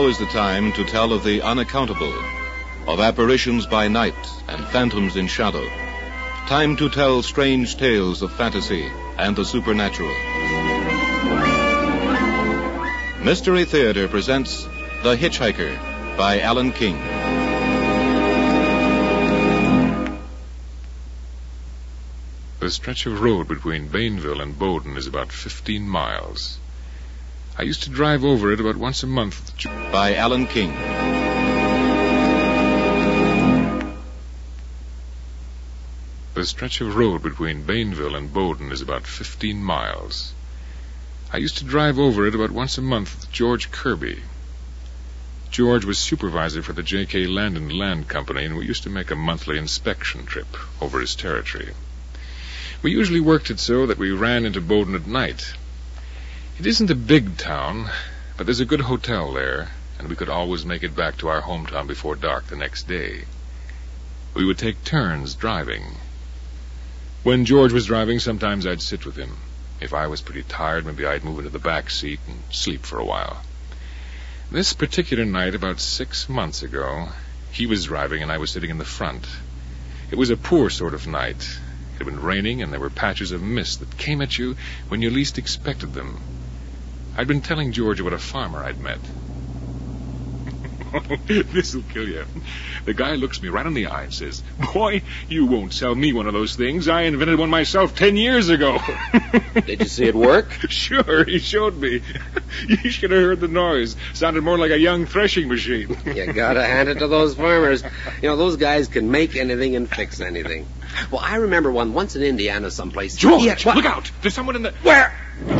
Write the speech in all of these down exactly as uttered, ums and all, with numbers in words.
Now is the time to tell of the unaccountable, of apparitions by night and phantoms in shadow. Time to tell strange tales of fantasy and the supernatural. Mystery Theater presents The Hitchhiker by Alan King. The stretch of road between Bainville and Bowden is about fifteen miles. I used to drive over it about once a month. By Alan King. The stretch of road between Bainville and Bowden is about fifteen miles. I used to drive over it about once a month with George Kirby. George was supervisor for the J K Land and Land Company, and we used to make a monthly inspection trip over his territory. We usually worked it so that we ran into Bowden at night. It isn't a big town, but there's a good hotel there, and we could always make it back to our hometown before dark the next day. We would take turns driving. When George was driving, sometimes I'd sit with him. If I was pretty tired, maybe I'd move into the back seat and sleep for a while. This particular night, about six months ago, he was driving and I was sitting in the front. It was a poor sort of night. It had been raining and there were patches of mist that came at you when you least expected them. I'd been telling George about a farmer I'd met. This'll kill you. The guy looks me right in the eye and says, "Boy, you won't sell me one of those things. I invented one myself ten years ago." Did you see it work? Sure, he showed me. You should have heard the noise. Sounded more like a young threshing machine. You gotta hand it to those farmers. You know, those guys can make anything and fix anything. Well, I remember one once in Indiana someplace. George, Yeah, look out! There's someone in the... Where?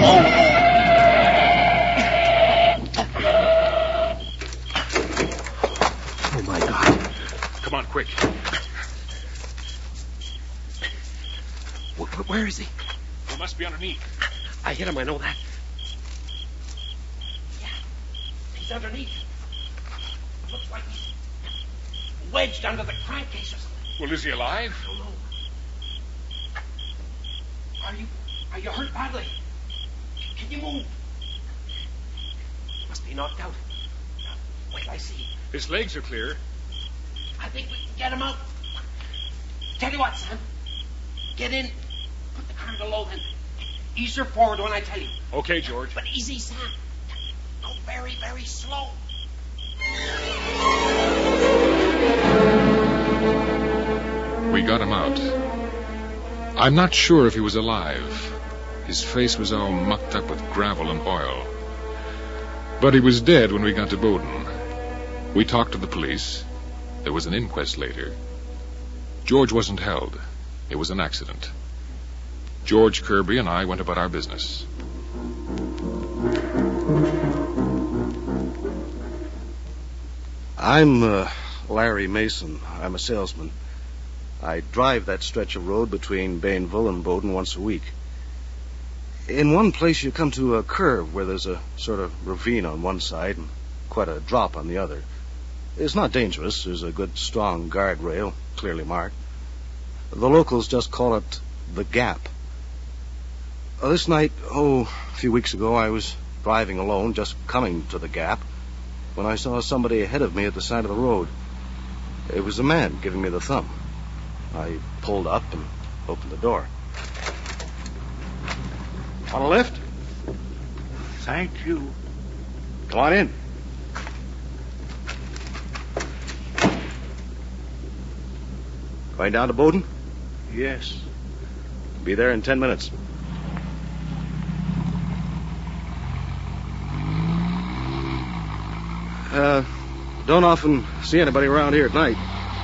Oh, my God. Come on, quick. Where, where is he? He must be underneath. I hit him, I know that. Yeah, he's underneath. Looks like he's wedged under the crankcase or something. Well, is he alive? I don't know. Are you, are you hurt badly? Can you move? Must be knocked out. Wait, I see. His legs are clear. I think we can get him out. Tell you what, Sam. Get in. Put the car to low then. Ease her forward when I tell you. Okay, George. But easy, Sam. Go very, very slow. We got him out. I'm not sure if he was alive. His face was all mucked up with gravel and oil. But he was dead when we got to Bowden. We talked to the police. There was an inquest later. George wasn't held. It was an accident. George Kirby and I went about our business. I'm uh, Larry Mason. I'm a salesman. I drive that stretch of road between Bainville and Bowden once a week. In one place you come to a curve where there's a sort of ravine on one side and quite a drop on the other. It's not dangerous. There's a good, strong guardrail, clearly marked. The locals just call it the Gap. Uh, this night, oh, a few weeks ago, I was driving alone, just coming to the Gap, when I saw somebody ahead of me at the side of the road. It was a man giving me the thumb. I pulled up and opened the door. Want a lift? Thank you. Come on in. Going down to Bowden? Yes. Be there in ten minutes. Uh, don't often see anybody around here at night.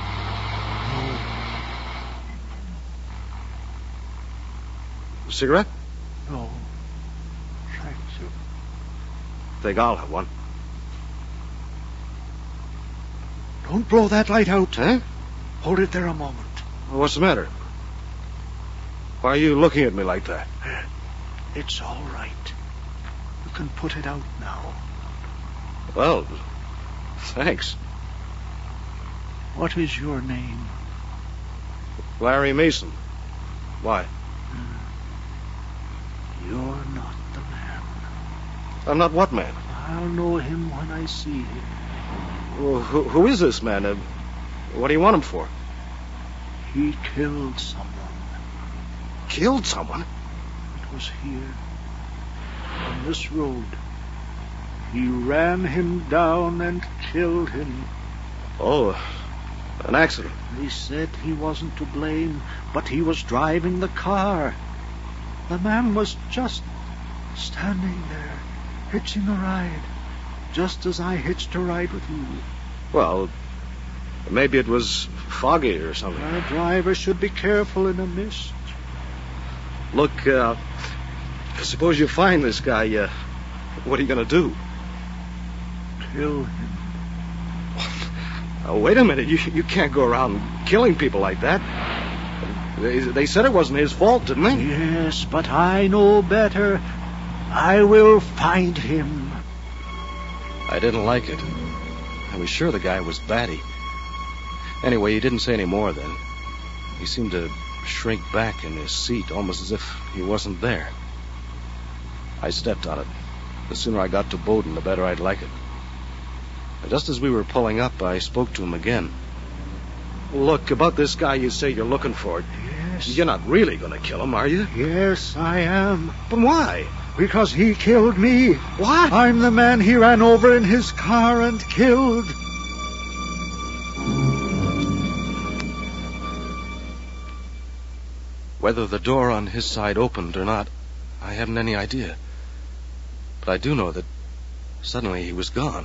A cigarette? No. Thank you. Think I'll have one. Don't blow that light out. Huh? Hold it there a moment. Well, what's the matter? Why are you looking at me like that? It's all right. You can put it out now. Well, thanks. What is your name? Larry Mason. Why? You're not the man. I'm not what man? I'll know him when I see him. Well, who, who is this man? Uh, what do you want him for? He killed someone. Killed someone? It was here, on this road. He ran him down and killed him. Oh, an accident. They said he wasn't to blame, but he was driving the car. The man was just standing there, hitching a ride, just as I hitched a ride with you. Well, maybe it was foggy or something. A driver should be careful in a mist. Look, uh, suppose you find this guy, uh, what are you going to do? Kill him. Oh, wait a minute. You, you can't go around killing people like that. They, they said it wasn't his fault, didn't they? Yes, but I know better. I will find him. I didn't like it. I was sure the guy was batty. Anyway, he didn't say any more then. He seemed to shrink back in his seat, almost as if he wasn't there. I stepped on it. The sooner I got to Bowden, the better I'd like it. And just as we were pulling up, I spoke to him again. Look, about this guy you say you're looking for. Yes. You're not really going to kill him, are you? Yes, I am. But why? Because he killed me. What? I'm the man he ran over in his car and killed. Whether the door on his side opened or not, I haven't any idea. But I do know that suddenly he was gone.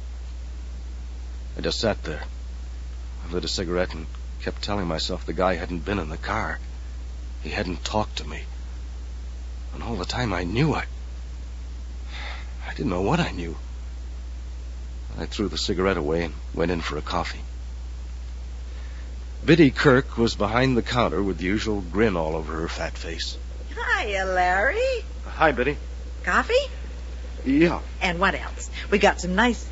I just sat there. I lit a cigarette and kept telling myself the guy hadn't been in the car. He hadn't talked to me. And all the time I knew I... I didn't know what I knew. I threw the cigarette away and went in for a coffee. Biddy Kirk was behind the counter with the usual grin all over her fat face. Hiya, Larry. Hi, Biddy. Coffee? Yeah. And what else? We got some nice...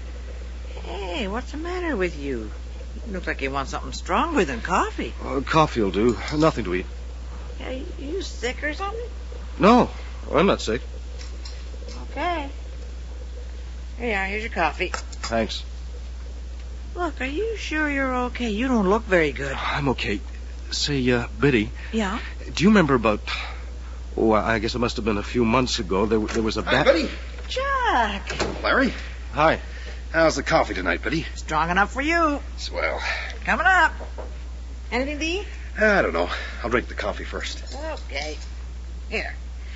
Hey, what's the matter with you? You look like you want something stronger than coffee. Uh, coffee will do. Nothing to eat. Are you sick or something? No, I'm not sick. Okay. Here you are. Here's your coffee. Thanks. Look, are you sure you're okay? You don't look very good. I'm okay. Say, uh, Biddy. Yeah? Do you remember about... Oh, I guess it must have been a few months ago. There, there was a... Hi, bat- Biddy. Chuck. Larry. Hi. How's the coffee tonight, Biddy? Strong enough for you. Swell. Coming up. Anything to eat? I don't know. I'll drink the coffee first. Okay. Here.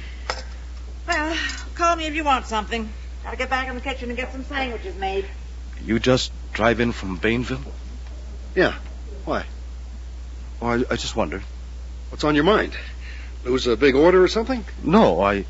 Well, call me if you want something. Gotta get back in the kitchen and get some sandwiches made. You just drive in from Bainville? Yeah. Why? Oh, I, I just wondered. What's on your mind? Lose a big order or something? No, I...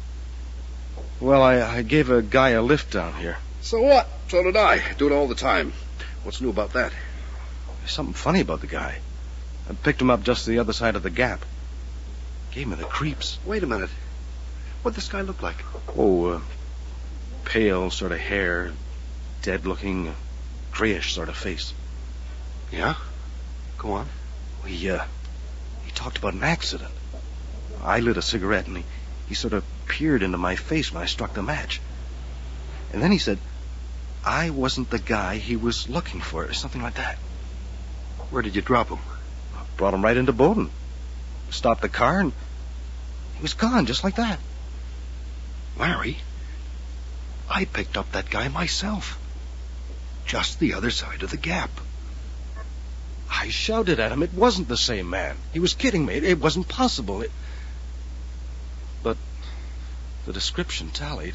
Well, I, I gave a guy a lift down here. So what? So did I. Do it all the time. What's new about that? There's something funny about the guy. I picked him up just the other side of the gap. Gave me the creeps. Wait a minute. What'd this guy look like? Oh, uh, pale sort of hair, dead-looking, grayish sort of face. Yeah? Go on. He, uh, he talked about an accident. I lit a cigarette and he, he sort of peered into my face when I struck the match. And then he said, I wasn't the guy he was looking for, or something like that. Where did you drop him? I brought him right into Bowden. Stopped the car and he was gone, just like that. Larry, I picked up that guy myself. Just the other side of the gap. I shouted at him. It wasn't the same man. He was kidding me. It, it wasn't possible. It... But the description tallied.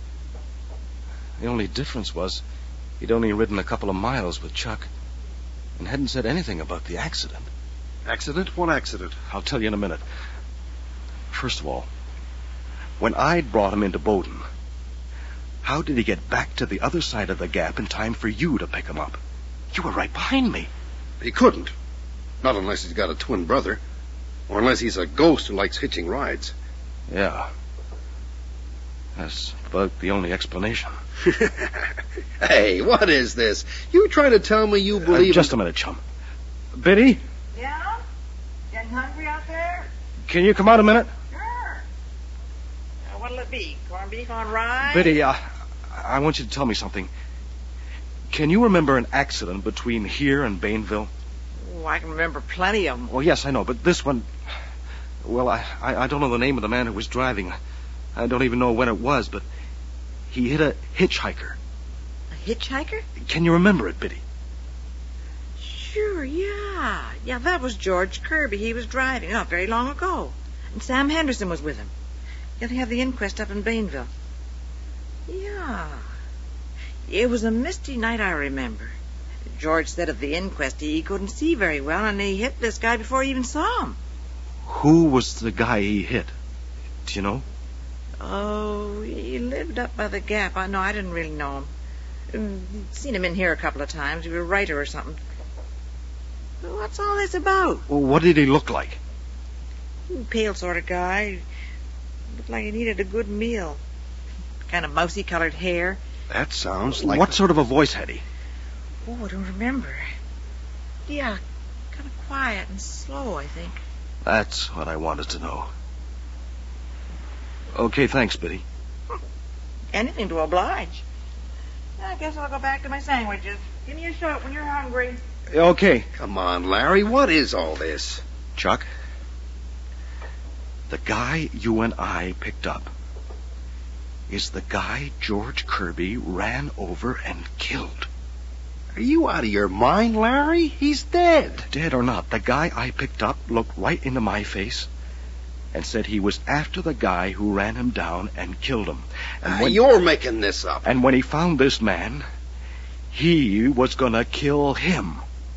The only difference was he'd only ridden a couple of miles with Chuck and hadn't said anything about the accident. Accident? What accident? I'll tell you in a minute. First of all, when I'd brought him into Bowden, how did he get back to the other side of the gap in time for you to pick him up? You were right behind me. He couldn't. Not unless he's got a twin brother. Or unless he's a ghost who likes hitching rides. Yeah. That's about the only explanation. Hey, what is this? You trying to tell me you believe... Uh, just in... a minute, chum. Biddy? Yeah? Getting hungry out there? Can you come out a minute? Sure. Now, what'll it be? Corned beef on rye? Biddy, uh, I want you to tell me something. Can you remember an accident between here and Bainville? Oh, I can remember plenty of them. Oh, yes, I know, but this one... Well, I, I, I don't know the name of the man who was driving. I don't even know when it was, but he hit a hitchhiker. A hitchhiker? Can you remember it, Biddy? Sure, yeah. Yeah, that was George Kirby. He was driving not very long ago. And Sam Henderson was with him. Yeah, they have the inquest up in Bainville. Yeah. It was a misty night, I remember. George said at the inquest he couldn't see very well, and he hit this guy before he even saw him. Who was the guy he hit? Do you know? Oh, he lived up by the Gap. I know, I didn't really know him. I'd seen him in here a couple of times. He was a writer or something. What's all this about? Well, what did he look like? Pale sort of guy. Looked like he needed a good meal. Kind of mousy-colored hair. That sounds like... What the... sort of a voice had he? Oh, I don't remember. Yeah, kind of quiet and slow, I think. That's what I wanted to know. Okay, thanks, Biddy. Anything to oblige. I guess I'll go back to my sandwiches. Give me a shot when you're hungry. Okay. Come on, Larry, what is all this? Chuck, the guy you and I picked up is the guy George Kirby ran over and killed. Are you out of your mind, Larry? He's dead. Dead or not, the guy I picked up looked right into my face and said he was after the guy who ran him down and killed him. And when, uh, you're making this up. And when he found this man, he was gonna kill him.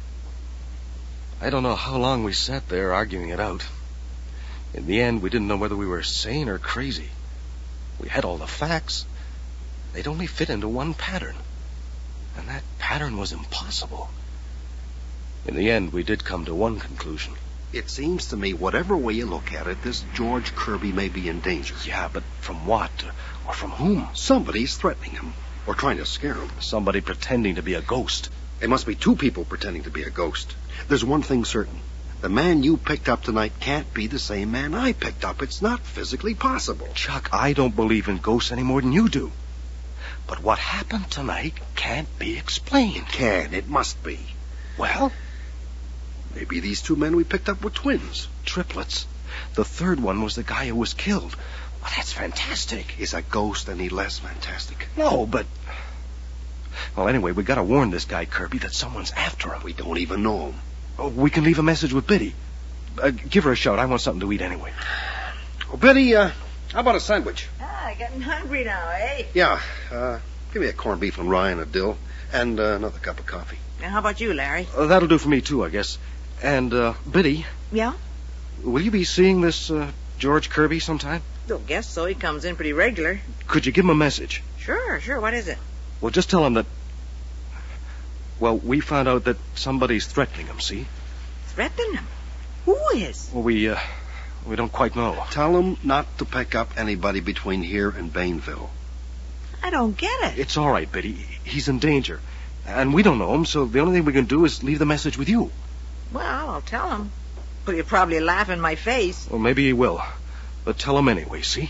I don't know how long we sat there arguing it out. In the end, we didn't know whether we were sane or crazy. We had all the facts. They'd only fit into one pattern. And that pattern was impossible. In the end, we did come to one conclusion. It seems to me, whatever way you look at it, this George Kirby may be in danger. Yeah, but from what? Or from whom? Somebody's threatening him. Or trying to scare him. Somebody pretending to be a ghost. There must be two people pretending to be a ghost. There's one thing certain. The man you picked up tonight can't be the same man I picked up. It's not physically possible. Chuck, I don't believe in ghosts any more than you do. But what happened tonight can't be explained. Can. It must be. Well? Maybe these two men we picked up were twins. Triplets. The third one was the guy who was killed. Well, that's fantastic. Is a ghost any less fantastic? No, but... Well, anyway, we gotta warn this guy, Kirby, that someone's after him. We don't even know him. Oh, we can leave a message with Biddy. Uh, give her a shout. I want something to eat anyway. Oh, Biddy, uh, how about a sandwich? Ah, getting hungry now, eh? Yeah, uh, give me a corned beef and rye and a dill, and uh, another cup of coffee. Now, how about you, Larry? Uh, that'll do for me, too, I guess. And, uh, Biddy. Yeah? Will you be seeing this, uh, George Kirby sometime? Don't guess so. He comes in pretty regular. Could you give him a message? Sure, sure. What is it? Well, just tell him that... Well, we found out that somebody's threatening him, see? Threatening him? Who is? Well, we, uh, we don't quite know. Tell him not to pick up anybody between here and Bainville. I don't get it. It's all right, Biddy. He's in danger. And we don't know him, so the only thing we can do is leave the message with you. Well, I'll tell him. But he'll probably laugh in my face. Well, maybe he will. But tell him anyway, see?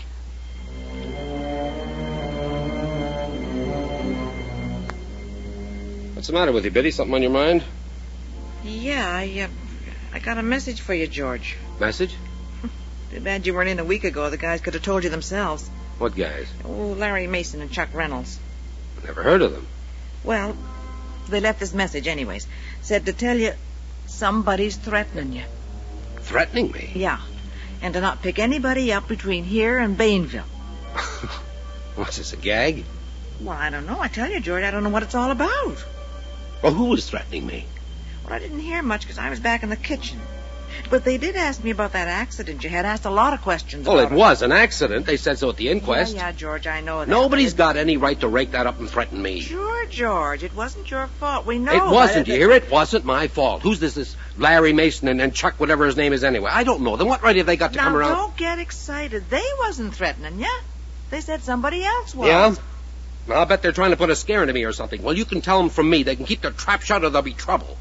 What's the matter with you, Biddy? Something on your mind? Yeah, I, uh, I got a message for you, George. Message? Too bad you weren't in a week ago. The guys could have told you themselves. What guys? Oh, Larry Mason and Chuck Reynolds. Never heard of them. Well, they left this message anyways. Said to tell you somebody's threatening you. Threatening me? Yeah. And to not pick anybody up between here and Bainville. What's this, a gag? Well, I don't know. I tell you, George, I don't know what it's all about. Well, who was threatening me? Well, I didn't hear much because I was back in the kitchen. But they did ask me about that accident you had. Asked a lot of questions Well, about it was an accident. They said so at the Yeah, inquest. yeah, George, I know that. Nobody's It- got any right to rake that up and threaten me. Sure, George. It wasn't your fault. We know. It wasn't, but you hear? It wasn't my fault. Who's this, this Larry Mason and, and Chuck, whatever his name is anyway? I don't know them. What right have they got to Now, come around? don't get excited. They wasn't threatening you. They said somebody else was. Yeah? I'll bet they're trying to put a scare into me or something. Well, you can tell them from me. They can keep their trap shut or there'll be trouble.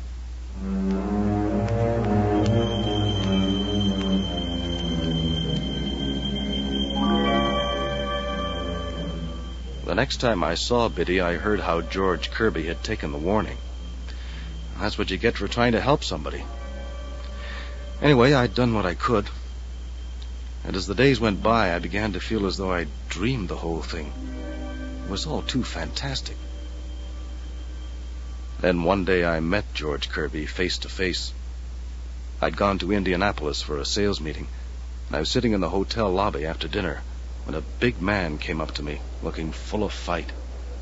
The next next time I saw Biddy, I heard how George Kirby had taken the warning. That's what you get for trying to help somebody. Anyway, I'd done what I could. And as the days went by, I began to feel as though I'd dreamed the whole thing. It was all too fantastic. Then one day I met George Kirby face to face. I'd gone to Indianapolis for a sales meeting, and I was sitting in the hotel lobby after dinner when a big man came up to me, looking full of fight.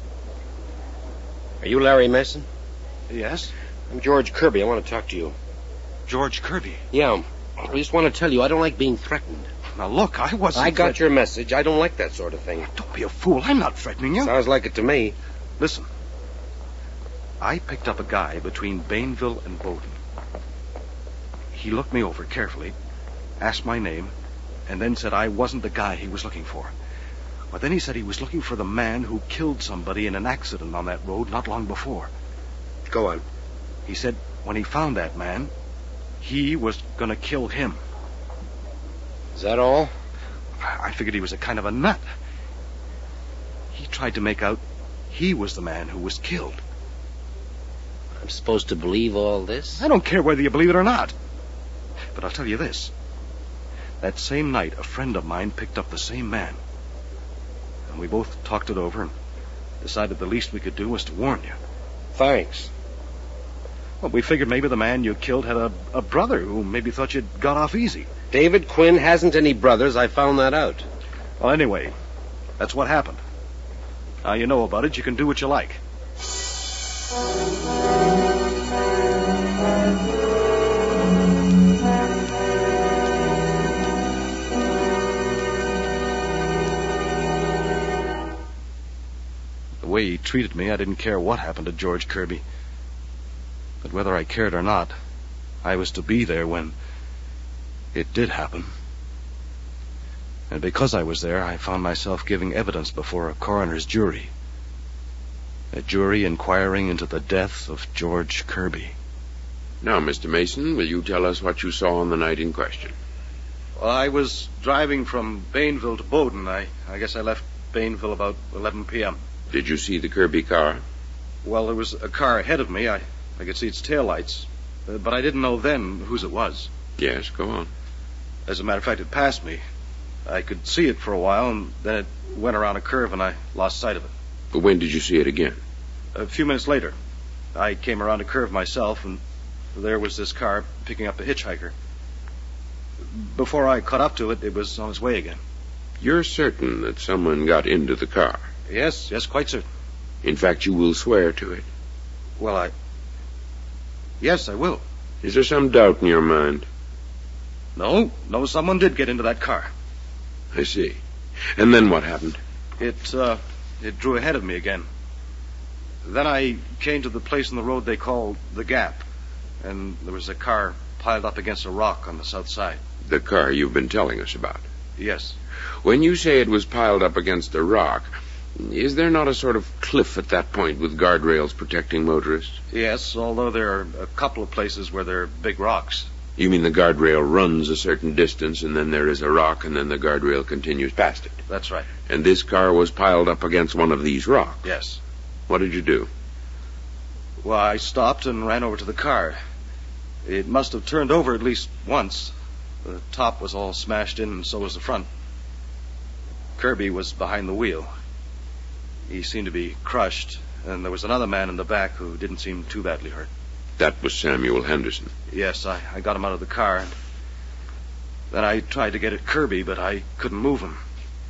Are you Larry Mason? Yes? I'm George Kirby. I want to talk to you. George Kirby? Yeah. I just want to tell you I don't like being threatened. Now, look, I wasn't... I got threat- your message. I don't like that sort of thing. Don't be a fool. I'm not threatening you. Sounds like it to me. Listen. I picked up a guy between Bainville and Bowden. He looked me over carefully, asked my name, and then said I wasn't the guy he was looking for. But then he said he was looking for the man who killed somebody in an accident on that road not long before. Go on. He said when he found that man, he was going to kill him. Is that all? I figured he was a kind of a nut. He tried to make out he was the man who was killed. I'm supposed to believe all this? I don't care whether you believe it or not. But I'll tell you this. That same night, a friend of mine picked up the same man. And we both talked it over and decided the least we could do was to warn you. Thanks. Well, we figured maybe the man you killed had a, a brother who maybe thought you'd got off easy. David Quinn hasn't any brothers. I found that out. Well, anyway, that's what happened. Now you know about it. You can do what you like. The way he treated me, I didn't care what happened to George Kirby. But whether I cared or not, I was to be there when it did happen. And because I was there, I found myself giving evidence before a coroner's jury. A jury inquiring into the death of George Kirby. Now, Mister Mason, will you tell us what you saw on the night in question? Well, I was driving from Bainville to Bowden. I, I guess I left Bainville about eleven p.m. Did you see the Kirby car? Well, there was a car ahead of me. I, I could see its taillights. Uh, but I didn't know then whose it was. Yes, go on. As a matter of fact, it passed me. I could see it for a while, and then it went around a curve, and I lost sight of it. But when did you see it again? A few minutes later, I came around a curve myself, and there was this car picking up a hitchhiker. Before I caught up to it, it was on its way again. You're certain that someone got into the car? Yes, yes, quite certain. In fact, you will swear to it? Well, I... Yes, I will. Is there some doubt in your mind? No, no, someone did get into that car. I see. And then what happened? It, uh, it drew ahead of me again. Then I came to the place in the road they call the Gap, and there was a car piled up against a rock on the south side. The car you've been telling us about? Yes. When you say it was piled up against a rock, is there not a sort of cliff at that point with guardrails protecting motorists? Yes, although there are a couple of places where there are big rocks. You mean the guardrail runs a certain distance, and then there is a rock, and then the guardrail continues past it? That's right. And this car was piled up against one of these rocks? Yes. What did you do? Well, I stopped and ran over to the car. It must have turned over at least once. The top was all smashed in, and so was the front. Kirby was behind the wheel. He seemed to be crushed, and there was another man in the back who didn't seem too badly hurt. That was Samuel Henderson. Yes, I, I got him out of the car, and then I tried to get at Kirby, but I couldn't move him.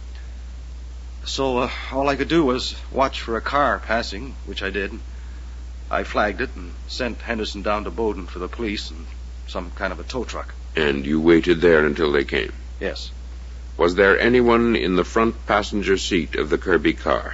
So uh, all I could do was watch for a car passing, which I did. I flagged it and sent Henderson down to Bowden for the police and some kind of a tow truck. And you waited there until they came? Yes. Was there anyone in the front passenger seat of the Kirby car?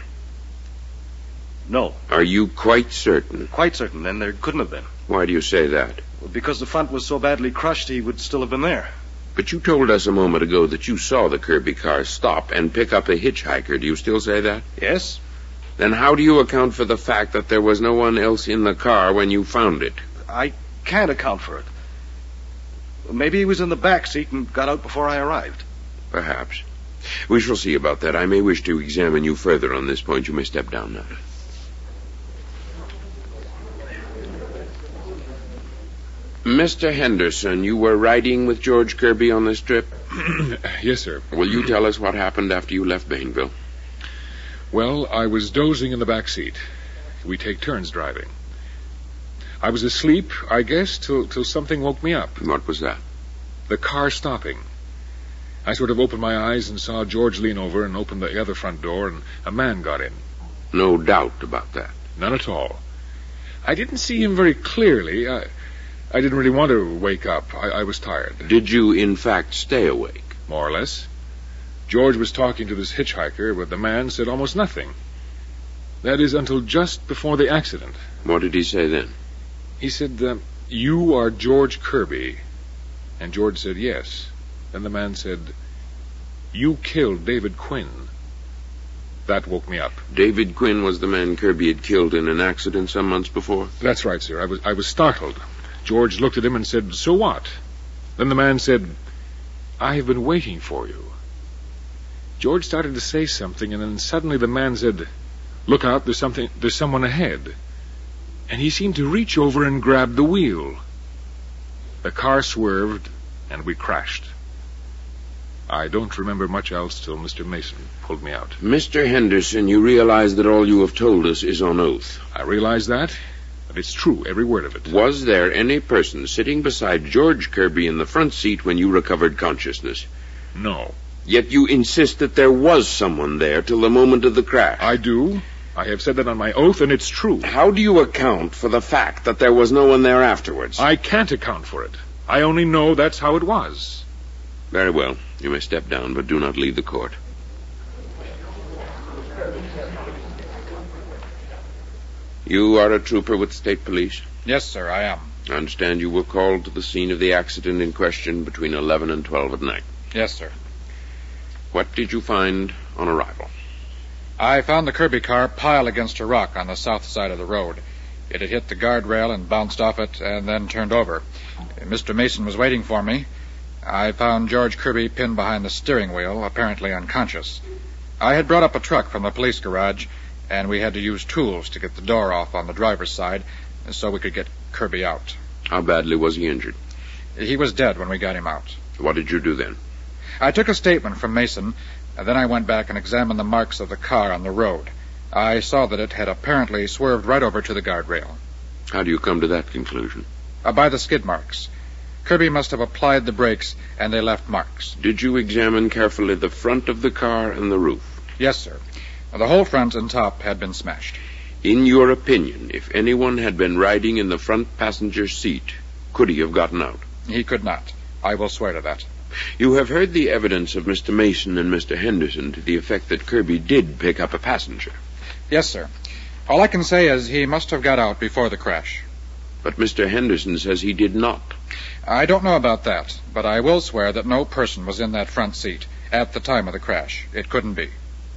No. Are you quite certain? Quite certain, and there couldn't have been. Why do you say that? Well, because the front was so badly crushed, he would still have been there. But you told us a moment ago that you saw the Kirby car stop and pick up a hitchhiker. Do you still say that? Yes. Then how do you account for the fact that there was no one else in the car when you found it? I can't account for it. Maybe he was in the back seat and got out before I arrived. Perhaps. We shall see about that. I may wish to examine you further on this point. You may step down now. Mister Henderson, you were riding with George Kirby on this trip? Yes, sir. Will you tell us what happened after you left Bainville? Well, I was dozing in the back seat. We take turns driving. I was asleep, I guess, till, till something woke me up. What was that? The car stopping. I sort of opened my eyes and saw George lean over and open the other front door, and a man got in. No doubt about that. None at all. I didn't see him very clearly. I, I didn't really want to wake up. I, I was tired. Did you, in fact, stay awake? More or less. George was talking to this hitchhiker, but the man said almost nothing. That is, until just before the accident. What did he say then? He said, uh, you are George Kirby. And George said, yes. Then the man said, you killed David Quinn. That woke me up. David Quinn was the man Kirby had killed in an accident some months before? That's right, sir. I was, I was startled. George looked at him and said, so what? Then the man said, I have been waiting for you. George started to say something, and then suddenly the man said, look out, there's something, there's someone ahead. And he seemed to reach over and grab the wheel. The car swerved, and we crashed. I don't remember much else till Mister Mason pulled me out. Mister Henderson, you realize that all you have told us is on oath. I realize that, but it's true, every word of it. Was there any person sitting beside George Kirby in the front seat when you recovered consciousness? No. Yet you insist that there was someone there till the moment of the crash. I do. I have said that on my oath, and it's true. How do you account for the fact that there was no one there afterwards? I can't account for it. I only know that's how it was. Very well. You may step down, but do not leave the court. You are a trooper with state police? Yes, sir, I am. I understand you were called to the scene of the accident in question between eleven and twelve at night. Yes, sir. What did you find on arrival? I found the Kirby car piled against a rock on the south side of the road. It had hit the guardrail and bounced off it and then turned over. Mister Mason was waiting for me. I found George Kirby pinned behind the steering wheel, apparently unconscious. I had brought up a truck from the police garage, and we had to use tools to get the door off on the driver's side so we could get Kirby out. How badly was he injured? He was dead when we got him out. What did you do then? I took a statement from Mason, and then I went back and examined the marks of the car on the road. I saw that it had apparently swerved right over to the guardrail. How do you come to that conclusion? Uh, by the skid marks. Kirby must have applied the brakes, and they left marks. Did you examine carefully the front of the car and the roof? Yes, sir. The whole front and top had been smashed. In your opinion, if anyone had been riding in the front passenger seat, could he have gotten out? He could not. I will swear to that. You have heard the evidence of Mister Mason and Mister Henderson to the effect that Kirby did pick up a passenger. Yes, sir. All I can say is he must have got out before the crash. But Mister Henderson says he did not. I don't know about that, but I will swear that no person was in that front seat at the time of the crash. It couldn't be.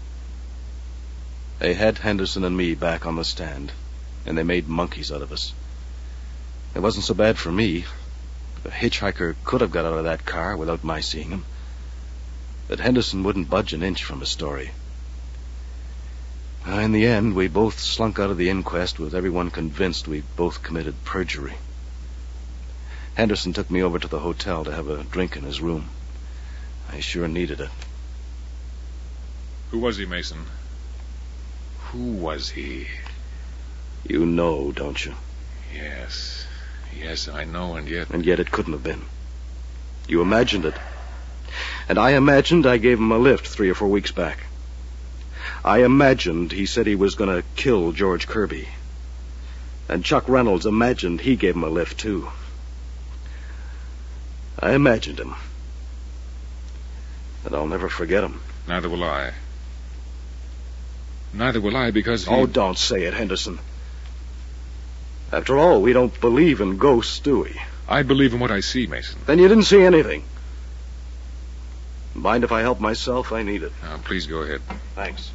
They had Henderson and me back on the stand, and they made monkeys out of us. It wasn't so bad for me. The hitchhiker could have got out of that car without my seeing him. But Henderson wouldn't budge an inch from his story. Uh, in the end, we both slunk out of the inquest with everyone convinced we'd both committed perjury. Henderson took me over to the hotel to have a drink in his room. I sure needed it. Who was he, Mason? Who was he? You know, don't you? Yes. Yes, I know, and yet... And yet it couldn't have been. You imagined it. And I imagined I gave him a lift three or four weeks back. I imagined he said he was going to kill George Kirby. And Chuck Reynolds imagined he gave him a lift, too. I imagined him. And I'll never forget him. Neither will I. Neither will I, because he... Oh, don't say it, Henderson. After all, we don't believe in ghosts, do we? I believe in what I see, Mason. Then you didn't see anything. Mind if I help myself? I need it. Now, please go ahead. Thanks.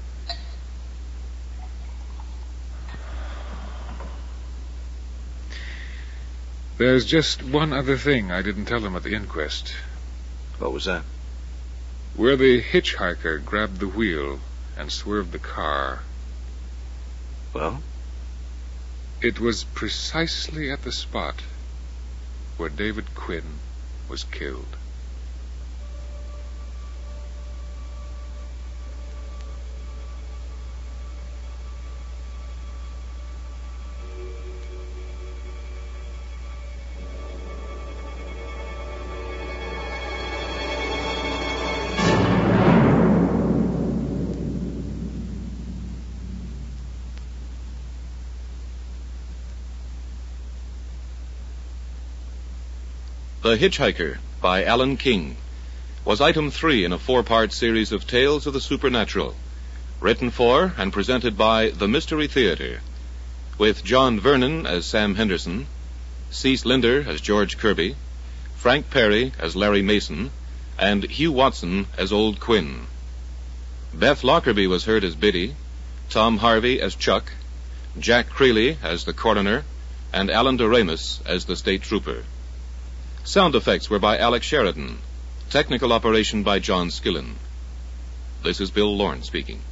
There's just one other thing I didn't tell them at the inquest. What was that? where the hitchhiker grabbed the wheel and swerved the car. Well? It was precisely at the spot where David Quinn was killed. The Hitchhiker, by Alan King, was item three in a four-part series of tales of the supernatural, written for and presented by the Mystery Theater, with John Vernon as Sam Henderson, Cease Linder as George Kirby, Frank Perry as Larry Mason, and Hugh Watson as Old Quinn. Beth Lockerbie was heard as Biddy, Tom Harvey as Chuck, Jack Creeley as the coroner, and Alan Doremus as the state trooper. Sound effects were by Alex Sheridan. Technical operation by John Skillen. This is Bill Lorne speaking.